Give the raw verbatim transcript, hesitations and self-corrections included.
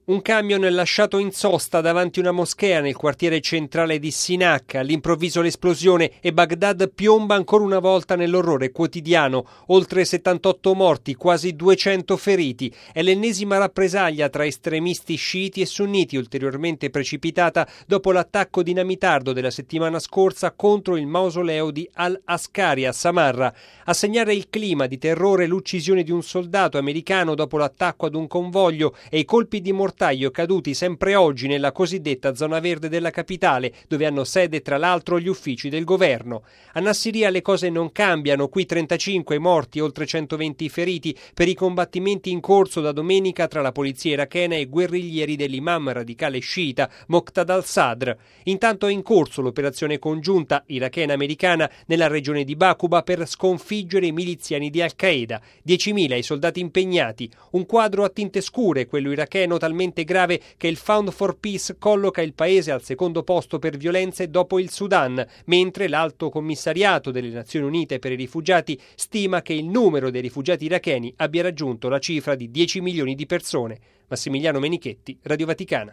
Un camion lasciato in sosta davanti una moschea nel quartiere centrale di Sinak, all'improvviso l'esplosione e Baghdad piomba ancora una volta nell'orrore quotidiano. Oltre settantotto morti, quasi duecento feriti. È l'ennesima rappresaglia tra estremisti sciiti e sunniti, ulteriormente precipitata dopo l'attacco dinamitardo della settimana scorsa contro il mausoleo di Al-Askari a Samarra. A segnare il clima di terrore l'uccisione di un soldato americano dopo l'attacco ad un convoglio e i colpi di mortaccio caduti sempre oggi nella cosiddetta zona verde della capitale, dove hanno sede tra l'altro gli uffici del governo. A Nassiriya le cose non cambiano, qui trentacinque morti, oltre centoventi feriti per i combattimenti in corso da domenica tra la polizia irachena e guerriglieri dell'imam radicale sciita Muqtada al-Sadr. Intanto è in corso l'operazione congiunta irachena-americana nella regione di Bakuba per sconfiggere i miliziani di Al-Qaeda. diecimila i soldati impegnati, un quadro a tinte scure, quello iracheno, talmente grave che il Fund for Peace colloca il paese al secondo posto per violenze dopo il Sudan, mentre l'Alto Commissariato delle Nazioni Unite per i rifugiati stima che il numero dei rifugiati iracheni abbia raggiunto la cifra di dieci milioni di persone. Massimiliano Menichetti, Radio Vaticana.